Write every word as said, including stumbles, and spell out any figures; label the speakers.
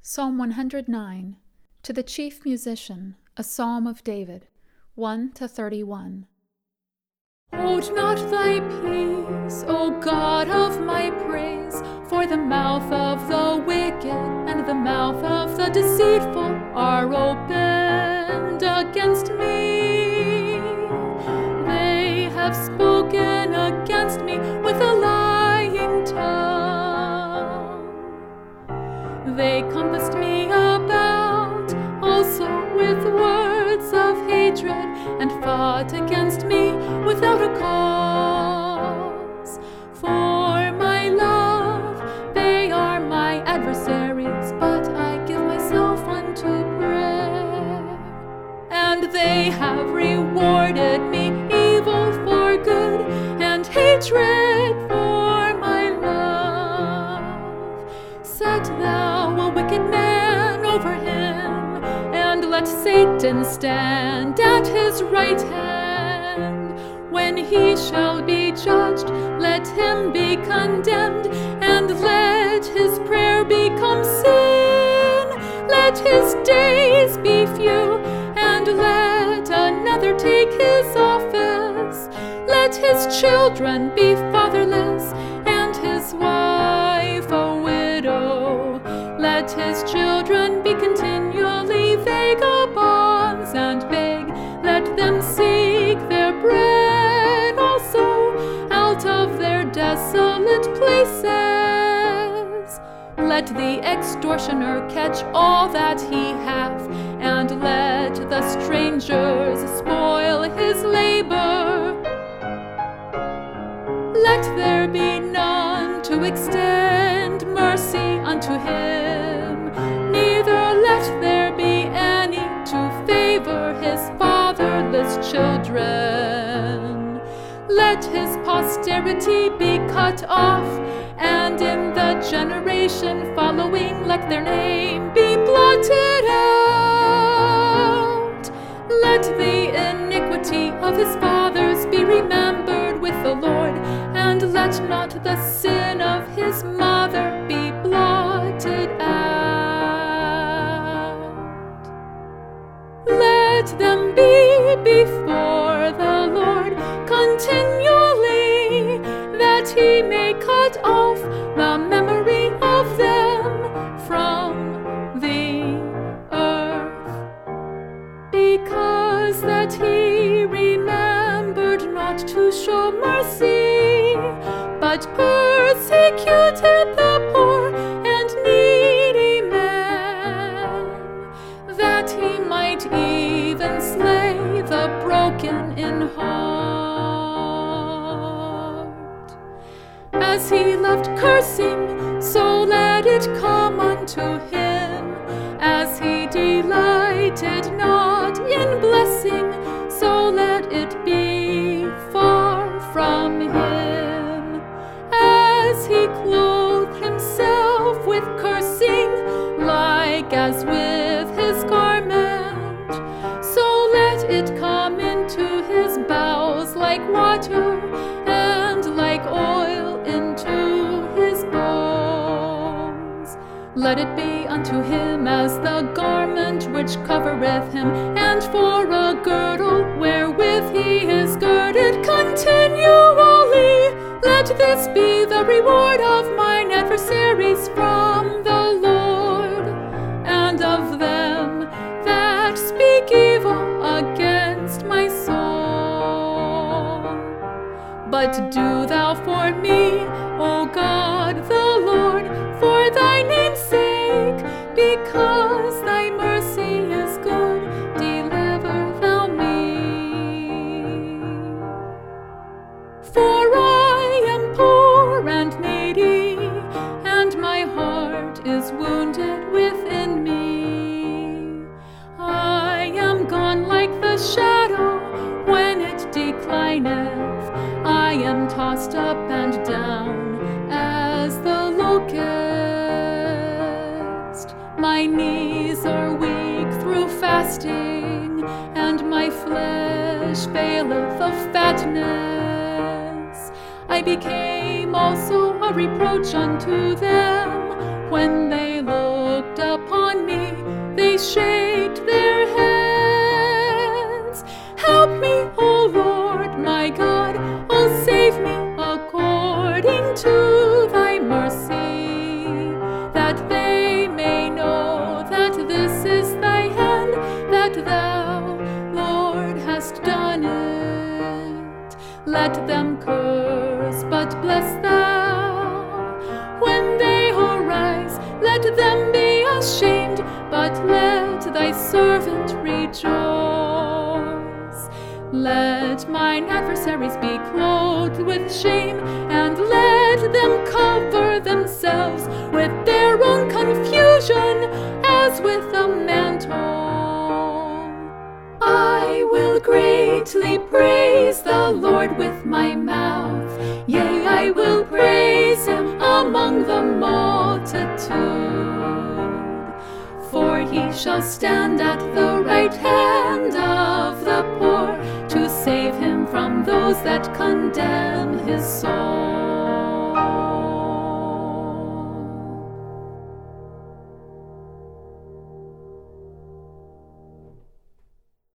Speaker 1: Psalm one hundred nine. To the chief musician, a psalm of David, one to thirty-one. Hold not thy peace, O God of my praise, for the mouth of the wicked and the mouth of the deceitful are opened against me. They have spoken against me with a lying tongue. They compassed me about also with words of hatred, and fought against me without a cause. For my love, they are my adversaries, but I give myself unto prayer. And they have rewarded me evil for good, and hatred for my love. Set thou a wicked man over him, and let Satan stand at his right hand. When he shall be judged, let him be condemned, and let his prayer become sin. Let his days be few, and let another take his office. Let his children be fatherless, and his wife a widow. Let his children be continually vagabonds and beg. Let them seek their bread also out of their desolate places. Let the extortioner catch all that he hath, and let the strangers spoil his labor. Let there be none to extend mercy unto him, neither let there be any to favor his fatherless children. Let his posterity be cut off, and in the generation following let their name be blotted out. Let the iniquity of his fathers be remembered with the Lord, and let not the sin of his mother be blotted out. Let them be before the Lord continually, that he may cut off the memory of them from the earth, because that he remembered not to show mercy, but persecuted the poor and needy man, that he might even slay the broken in heart. As he loved cursing, so let it come unto him. As he delighted not in blessing, so let it be far from him. As he clothed himself with cursing, like as with his garment, so let it come into his bowels like water, and like oil into his bones. Let it be unto him as the garment which covereth him, and for a girdle wherewith he is girded continually. Let this be the reward of mine adversaries from the Lord, and of them that speak evil against my soul. But do thou for me, O God the Lord, for thy name's sake, because thy mercy is good, deliver thou me. For I am poor and needy, and my heart is wounded within me. I am gone like the shadow when it declineth. I am tossed up and down as the locust. My knees are weak through fasting, and my flesh faileth of fatness. I became also a reproach unto them when they looked upon on me, they shake their heads. Help me, O Lord, my God, oh save me according to thy mercy, that they may know that this is thy hand, that thou, Lord, hast done it. Let them curse, but bless thou. When they arise, let them be ashamed, but let thy servant rejoice. Let mine adversaries be clothed with shame, and let them cover themselves with their own confusion as with a mantle. I will greatly praise the Lord with my mouth. Yea, I will praise him among the multitude. For he shall stand at the right hand of the poor, to save him from those that condemn his soul.